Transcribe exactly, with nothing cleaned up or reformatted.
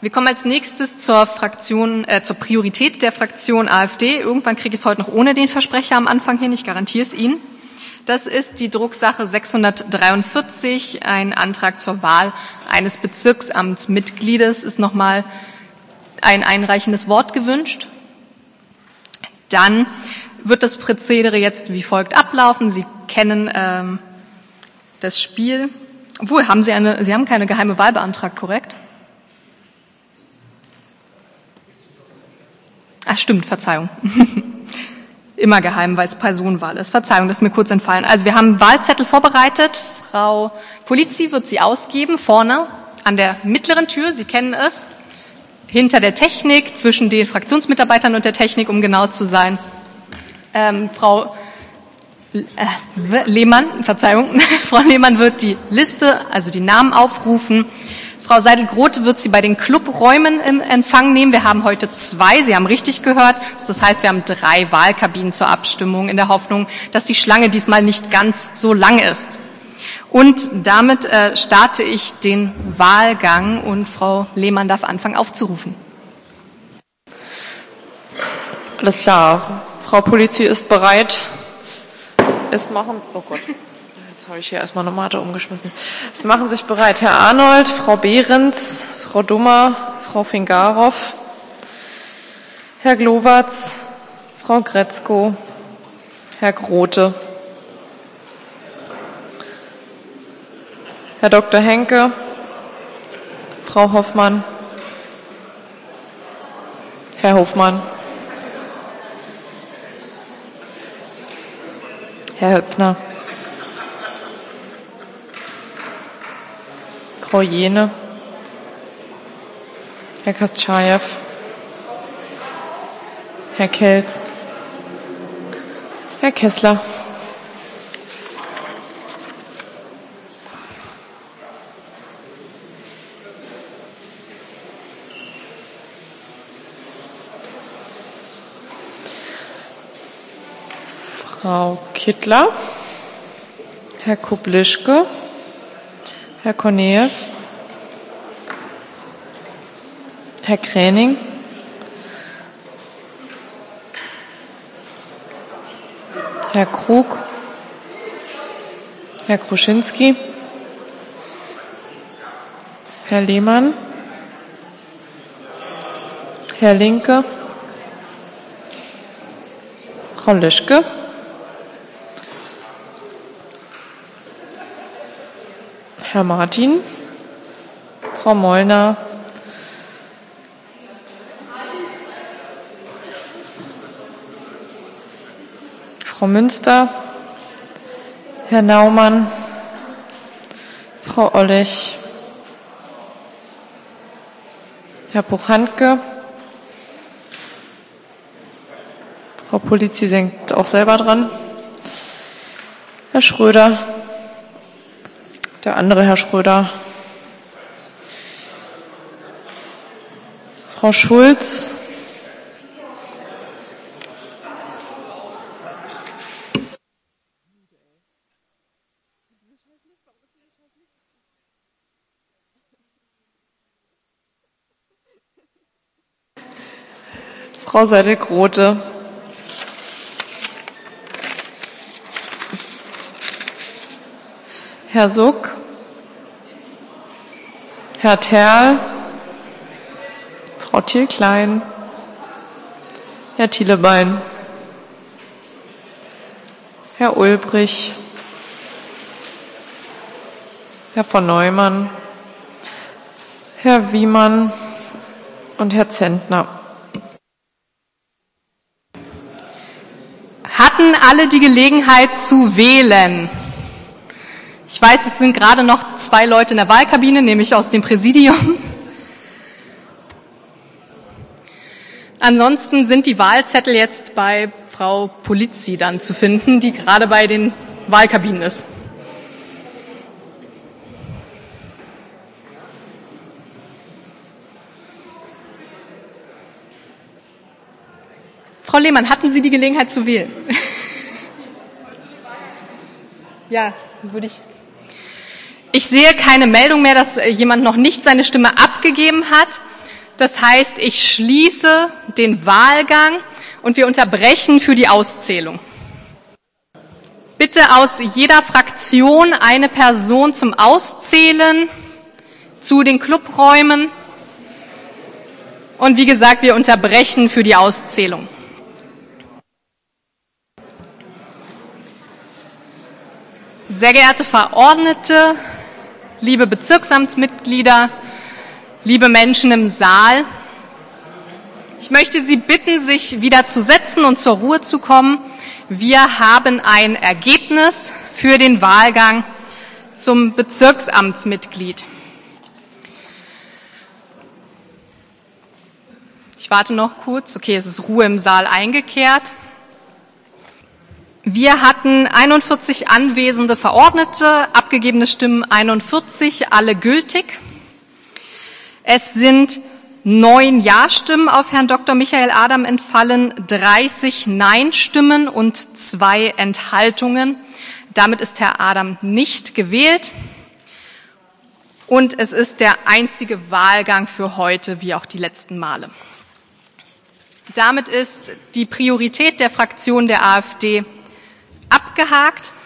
Wir kommen als nächstes zur Fraktion, äh, zur Priorität der Fraktion AfD. Irgendwann kriege ich es heute noch ohne den Versprecher am Anfang hin, ich garantiere es Ihnen. Das ist die Drucksache sechshundertdreiundvierzig, ein Antrag zur Wahl eines Bezirksamtsmitgliedes. Ist nochmal ein einreichendes Wort gewünscht. Dann wird das Prozedere jetzt wie folgt ablaufen. Sie kennen ähm, das Spiel. Obwohl, haben Sie eine, Sie haben keine geheime Wahl beantragt, korrekt? Ach, stimmt, Verzeihung. Immer geheim, weil es Personenwahl ist. Verzeihung, das ist mir kurz entfallen. Also wir haben Wahlzettel vorbereitet. Frau Polizzi wird sie ausgeben, vorne an der mittleren Tür, Sie kennen es, hinter der Technik, zwischen den Fraktionsmitarbeitern und der Technik, um genau zu sein. Ähm, Frau äh, Lehmann, Verzeihung, Frau Lehmann wird die Liste, also die Namen aufrufen. Frau Seidel-Groth wird sie bei den Clubräumen im Empfang nehmen. Wir haben heute zwei, Sie haben richtig gehört. Das heißt, wir haben drei Wahlkabinen zur Abstimmung in der Hoffnung, dass die Schlange diesmal nicht ganz so lang ist. Und damit äh, starte ich den Wahlgang und Frau Lehmann darf anfangen aufzurufen. Alles klar. Frau Polizzi ist bereit. Es machen, oh Gott. Jetzt habe ich hier erstmal eine Mate umgeschmissen. Es machen sich bereit Herr Arnold, Frau Behrens, Frau Dummer, Frau Fingarow, Herr Glowacz, Frau Gretzko, Herr Grote, Herr Doktor Henke, Frau Hoffmann, Herr Hofmann, Herr Höpfner, Frau Jehne, Herr Kastschejew, Herr Kelz, Herr Kessler, Frau Kittler, Herr Kublischke, Herr Korneew, Herr Kräning, Herr Krug, Herr Kruschinski, Herr Lehmann, Herr Linke, Frau Lischke, Herr Martin, Frau Mollner, Frau Münster, Herr Naumann, Frau Ollich, Herr Buchhandke, Frau Polizzi singt auch selber dran, Herr Schröder, der andere Herr Schröder, Frau Schulz, Frau Seidel-Grote, Herr Suck, Herr Terl, Frau Thiel-Klein, Herr Thielebein, Herr Ulbrich, Herr von Neumann, Herr Wiemann und Herr Zentner. Hatten alle die Gelegenheit zu wählen? Ich weiß, es sind gerade noch zwei Leute in der Wahlkabine, nämlich aus dem Präsidium. Ansonsten sind die Wahlzettel jetzt bei Frau Polizzi dann zu finden, die gerade bei den Wahlkabinen ist. Frau Lehmann, hatten Sie die Gelegenheit zu wählen? Ja, würde ich. Ich sehe keine Meldung mehr, dass jemand noch nicht seine Stimme abgegeben hat. Das heißt, ich schließe den Wahlgang und wir unterbrechen für die Auszählung. Bitte aus jeder Fraktion eine Person zum Auszählen zu den Clubräumen. Und wie gesagt, wir unterbrechen für die Auszählung. Sehr geehrte Verordnete, liebe Bezirksamtsmitglieder, liebe Menschen im Saal, ich möchte Sie bitten, sich wieder zu setzen und zur Ruhe zu kommen. Wir haben ein Ergebnis für den Wahlgang zum Bezirksamtsmitglied. Ich warte noch kurz. Okay, es ist Ruhe im Saal eingekehrt. Wir hatten einundvierzig anwesende Verordnete, abgegebene Stimmen einundvierzig, alle gültig. Es sind neun Ja-Stimmen auf Herrn Doktor Michael Adam entfallen, dreißig Nein-Stimmen und zwei Enthaltungen. Damit ist Herr Adam nicht gewählt. Und es ist der einzige Wahlgang für heute, wie auch die letzten Male. Damit ist die Priorität der Fraktion der AfD abgehakt.